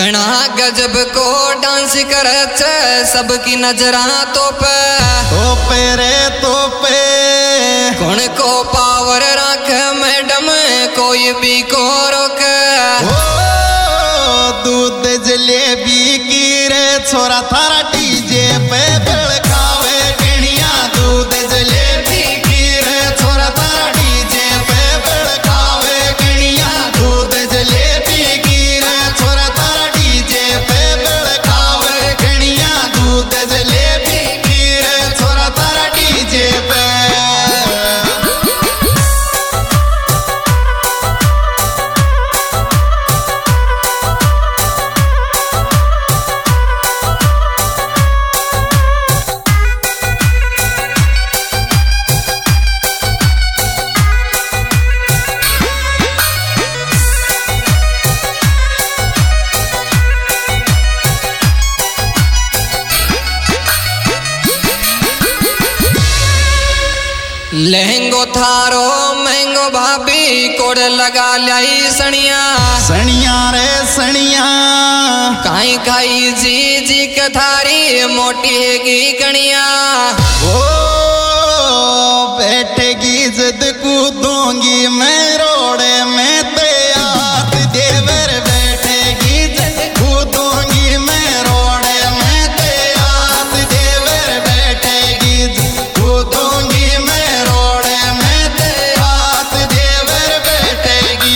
घना गजब को डांस करत सबकी नजरा तो पे रे तो पे कौन को पावर रख मैडम कोई भी को रोक दूध जलेबी की रे छोरा थारा डीजे पे बड़कावे गणिया दूध जलेबी की रे छोरा थारा डीजे पे बड़कावे गणिया दूध जलेबी की रे छोरा थारा डीजे पे बड़कावे गणिया दूध जलेबी की रे छोरा थारा डीजे पे लहंगो थारो महंगो भाभी कोड़ लगा लाई सनिया सनिया रे सनिया काई खाई जी जी के थारी मोटी की कणिया ओ बैठेगी जद कूदूंगी मैं रोड़े में तैयार देवर बैठेगी जद कूदूंगी मैं रोड़े में तैयार देवर बैठेगी जद कूदूंगी मैं रोड़े में तैयार देवर बैठेगी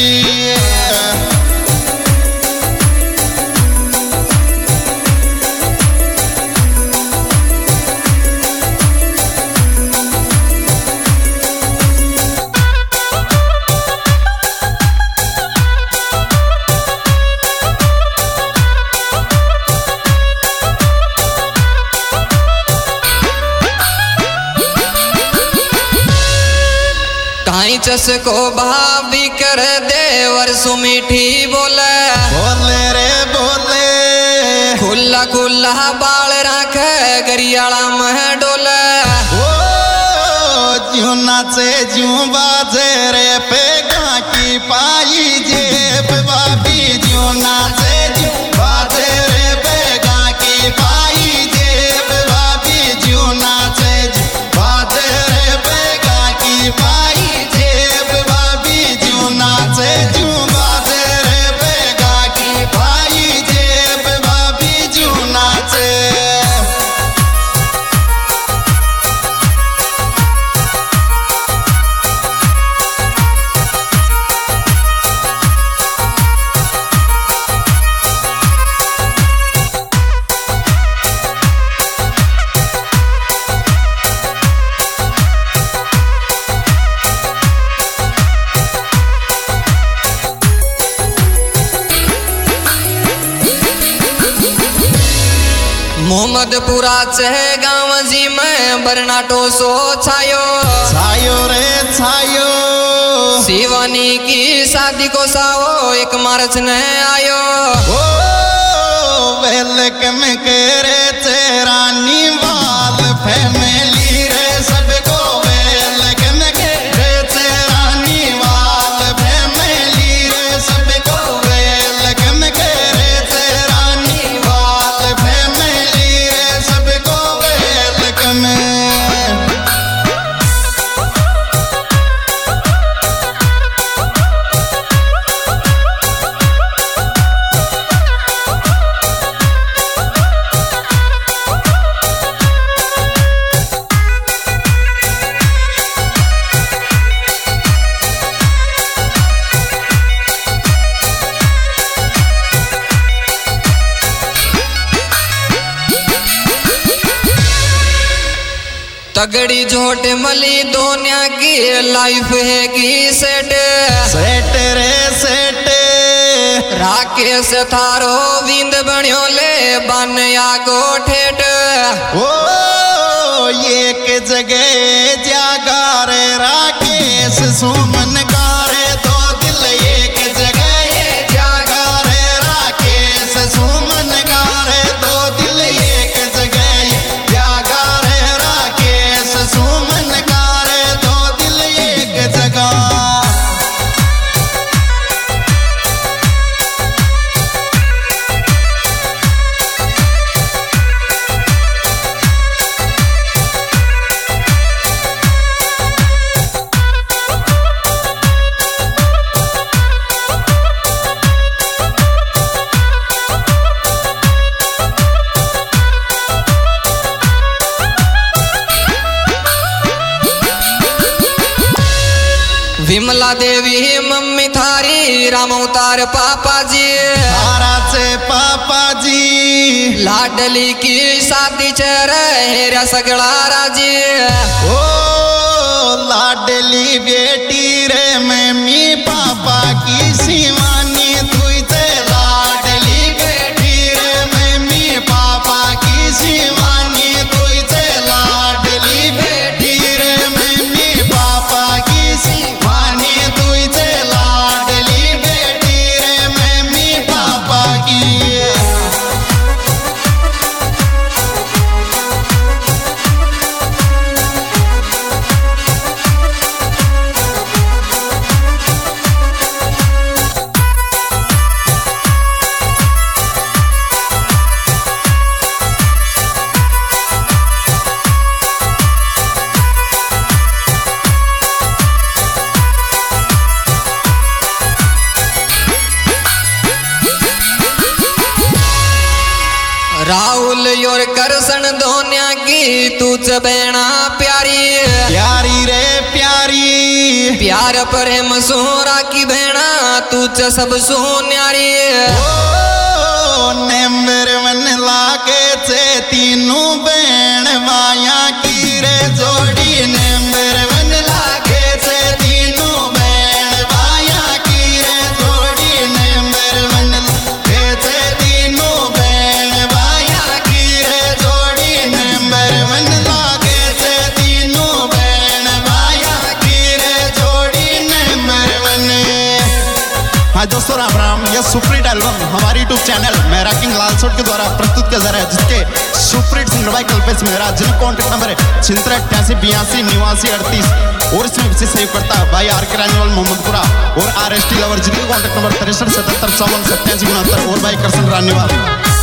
काई चस को भाभी कर दे वर्षो मीठी बोले बोले रे बोले खुला खुला बाल रख गरियाला मह डोले ओ ज्यों नाचे ज्यों बाजे रे पेगा की पाई जेब बाबी ज्यों नाचे ज्यों बाजे रे पेगा की पाई जेब बाबी ज्यों नाचे ज्यों बाजे रे पेगा की पाई जेब बाबी ज्यों नाचे ज्यों बाजे रे पेगा की पाई जेब बाबी ज्यों नाचे मोहम्मदपुरा चह गाँव जी में बरनाटो सो छायो छायो रे छायो शिवानी की शादी को साओ 1 मार्च ने आयो ओ वेलकम करे चेरानी वाल फैमिली रे सबको वेलकम करे चेरानी वाल फैमिली रे सबको वेलकम करे चेरानी वाल फैमिली रे सबको वेलकम तगड़ी झोट मली दोनिया की लाइफ है की सेट सेट रे सेट राकेश थारो विंद बण्यो ले बनया गो ठेठ ओ एक जगह जागा रे राकेश सुमन गारे दो दिल एक जगह जागा रे राकेश सुमन गारे दो दिल एक जगह जागा रे राकेश सुमन गारे दो दिल एक जगह शीला देवी मम्मी थारी राम अवतार पापा जी तारा से पापा जी लाडली की शादी चेहरा सगड़ा राजी ओ लाडली बेटी रे मम्मी पापा की शिवानी तुझे लाडली बेटी रे मम्मी पापा की शिवानी तुझे लाडली बेटी रे मम्मी पापा की शिवानी तुझे लाडली बेटी रे मम्मी पापा की राहुल योर करसन धोनिया की तुझ बेना प्यारी प्यारी रे प्यारी प्यार प्रेम सोरा की बेना तुझ सब सोन्यारी ओ नंबर मन लागे से तीनों बहन माया की रे जोड़ी नंबर मन लागे से तीनों बहन माया की रे जोड़ी नंबर मन लागे से तीनों बहन माया की रे जोड़ी नंबर मन लागे से तीनों बहन माया की रे जोड़ी नंबर मन। हाँ दोस्तों राम राम, यह सुपरहिट एल्बम हमारे यूट्यूब चैनल मेरा किंग लालसोट के द्वारा प्रस्तुत किया जा रहा है, जिसके सुपरहिट सिंगर भाई कल्पेश मेहरा, जिनका कॉन्टैक्ट नंबर है 7688828938 और इसमें विशेष सहयोग करता है भाई आर के रानीवाल मोहम्मदपुरा और RST लवर, जिनका कॉन्टैक्ट नंबर 6377548769 और भाई करसन रानीवाल।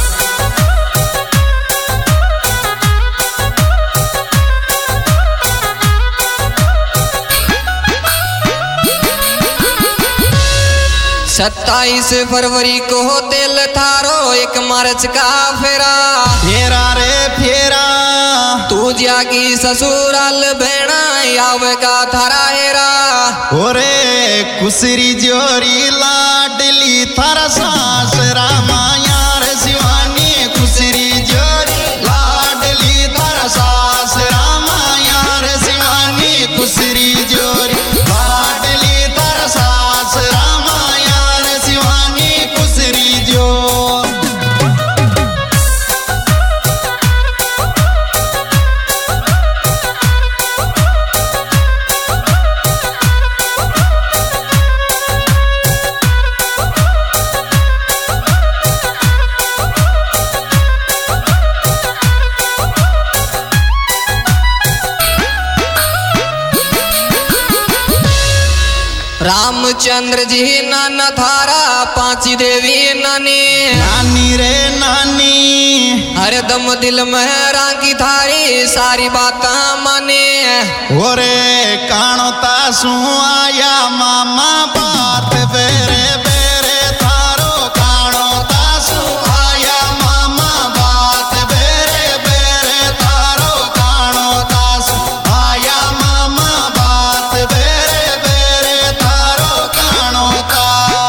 सत्ताईस फरवरी को तेल थारो 1 मार्च का फेरा फेरा रे फेरा तू जागी ससुराल भेड़ा आवे का थारा हेरा ओरे कुसरी जोरी लाडली थारा सास रामा यार शिवानी कुसरी जोरी लाडली थारा सास रामा यार शिवानी कुसरी जोरी लाडली थारा सास रामा यार शिवानी कुसरी जो। रामचंद्र जी नाना थारा 5 देवी नानी नानी रे नानी हरदम दिल में राखी थारी सारी बात माने ओरे कानो तासू आया मामा बात बेरे बेरे थारो कानो तासू आया मामा बात बेरे बेरे थारो कानो तासू आया मामा बात बेरे बेरे थारो कानो ता।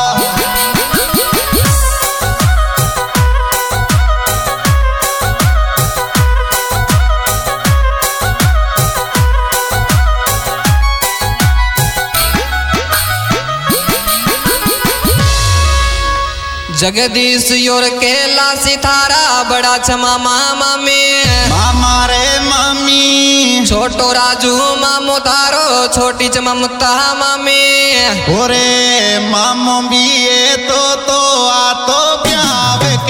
जगदीश योर केला सितारा बड़ा छमा मामा में मामा रे मामी छोटो राजू मामो थारो छोटी च ममता मामी ओरे मामो भी ये तो आ तो ब्याह